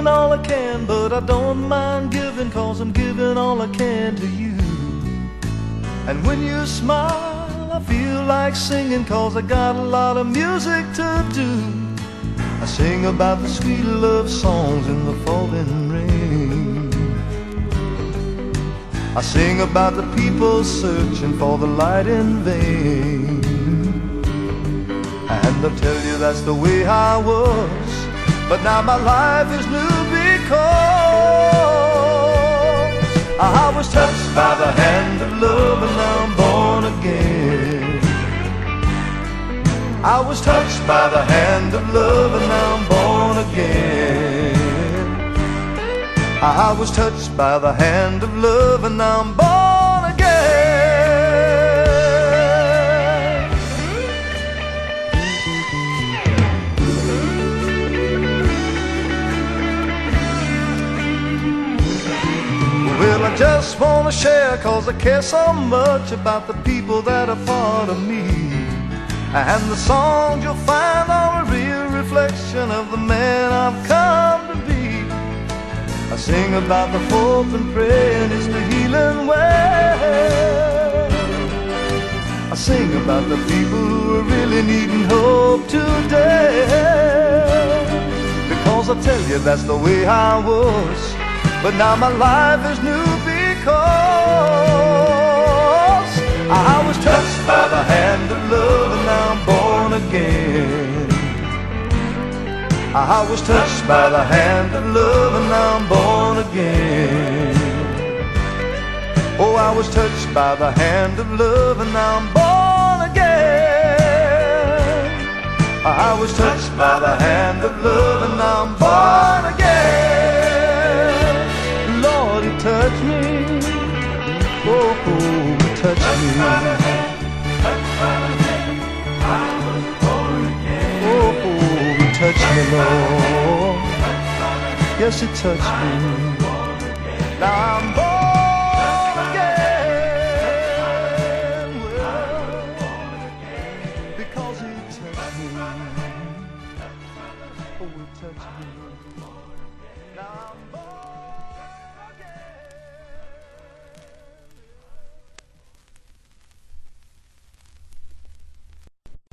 giving all I can, but I don't mind giving, 'cause I'm giving all I can to you. And when you smile, I feel like singing, 'cause I got a lot of music to do. I sing about the sweet love songs in the falling rain. I sing about the people searching for the light in vain. And I'll tell you that's the way I was, but now my life is new because I was touched by the hand of love, and now I'm born again. I was touched by the hand of love, and now I'm born again. I was touched by the hand of love, and now I'm born again. Well, I just want to share, 'cause I care so much about the people that are part of me. And the songs you'll find are a real reflection of the man I've come to be. I sing about the hope and praying it's the healing way. I sing about the people who are really needing hope today. Because I tell you that's the way I was, but now my life is new because I was touched by the hand of love, and now I'm born again. I was touched by the hand of love, and now I'm born again. Oh, I was touched by the hand of love, and now I'm born again. I was touched by the hand of love, and now I'm born again. Lord, He touched me. Oh, He touched me. Oh, He touched me, Lord. Yes, He touched me. Now I'm born again. Well, because He touched me. Oh, He touched me. Now I'm born.